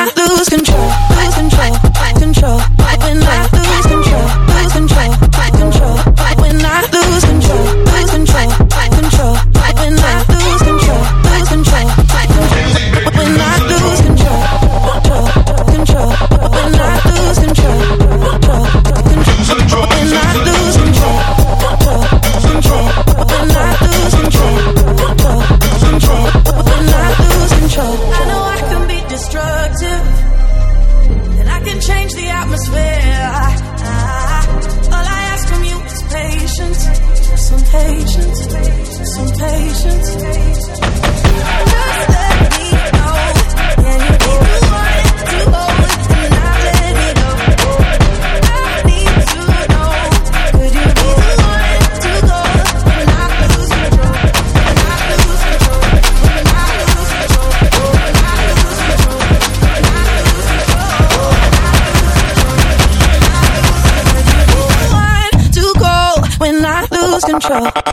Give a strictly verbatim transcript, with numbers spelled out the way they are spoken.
I lose control, lose control, control. When I lose control, lose control, control. When I lose control, lose control, control. When I lose control, lose control, control. When I lose control, control, control. When I lose control, control, control. When I lose control, control, control. When I lose control, control, control. When I lose control, I know I can be destructive, and I can change the atmosphere. I, I, all I ask from you is patience, some patience, some patience. Just let me know. Can you be the one to hold and not let me go? I need to know. Could you be the one to go when I lose control? When I lose control. When I lose control. When I lose control. When I lose control. When I lose control. Could you be the one to go when I lose control?